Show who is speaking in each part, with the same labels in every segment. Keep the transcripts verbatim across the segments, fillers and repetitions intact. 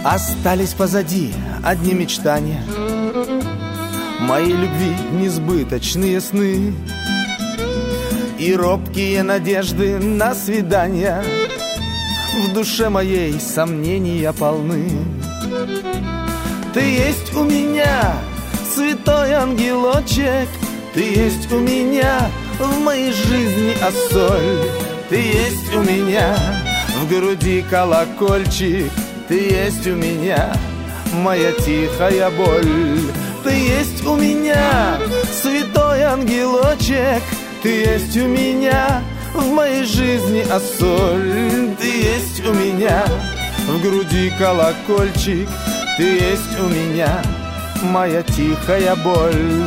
Speaker 1: Остались позади одни мечтания, моей любви несбыточные сны и робкие надежды на свидания. В душе моей сомнения полны. Ты есть у меня, святой ангелочек, ты есть у меня, в моей жизни осоль. Ты есть у меня, в груди колокольчик, ты есть у меня, моя тихая боль. Ты есть у меня, святой ангелочек, ты есть у меня, в моей жизни осоль. Ты есть у меня, в груди колокольчик, ты есть у меня, моя тихая боль.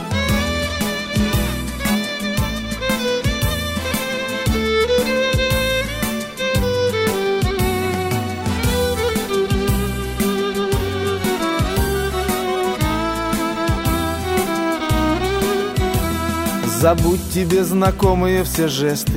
Speaker 1: Забудь тебе знакомые все жесты,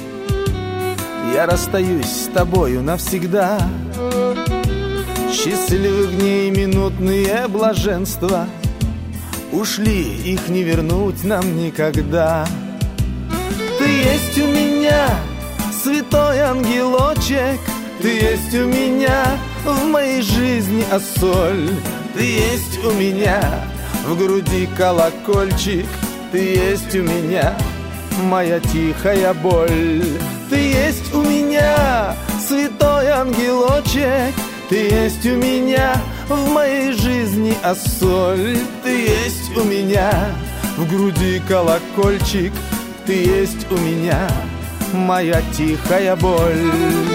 Speaker 1: я расстаюсь с тобою навсегда. Счастливых дней минутные блаженства ушли, их не вернуть нам никогда. Ты есть у меня, святой ангелочек, ты есть у меня, в моей жизни осоль. Ты есть у меня, в груди колокольчик, ты есть у меня, моя тихая боль. Ты есть у меня, святой ангелочек, ты есть у меня, в моей жизни осоль. Ты есть у меня, в груди колокольчик, ты есть у меня, моя тихая боль.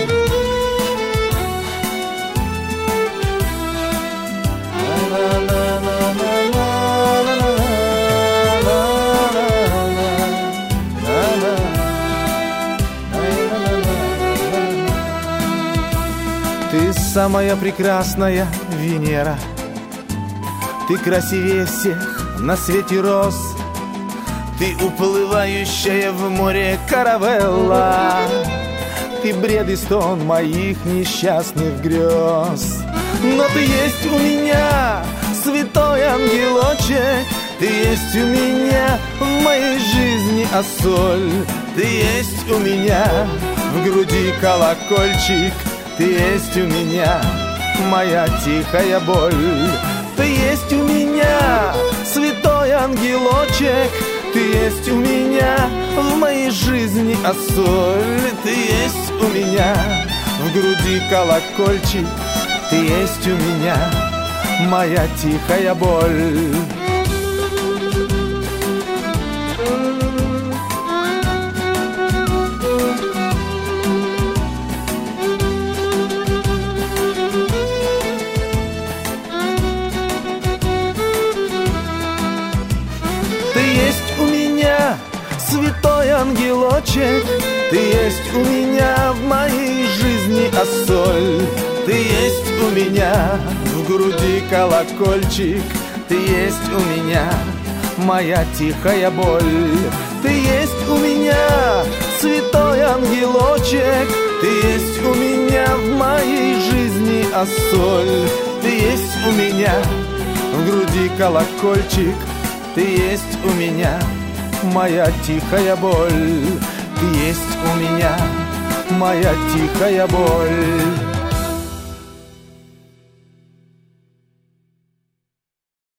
Speaker 1: Ты самая прекрасная Венера, ты красивее всех на свете роз. Ты уплывающая в море каравелла, ты бред и стон моих несчастных грез. Но ты есть у меня, святой ангелочек, ты есть у меня, в моей жизни осоль. Ты есть у меня, в груди колокольчик, ты есть у меня, моя тихая боль. Ты есть у меня, святой ангелочек, ты есть у меня, в моей жизни осоль. Ты есть у меня, в груди колокольчик, ты есть у меня, моя тихая боль. Святой ангелочек, ты есть у меня, в моей жизни осоль. Ты есть у меня, в груди колокольчик, ты есть у меня, моя тихая боль. Ты есть у меня, святой ангелочек, ты есть у меня, в моей жизни осоль. Ты есть у меня, в груди колокольчик, ты есть у меня, моя тихая боль. Ты есть у меня, моя тихая боль.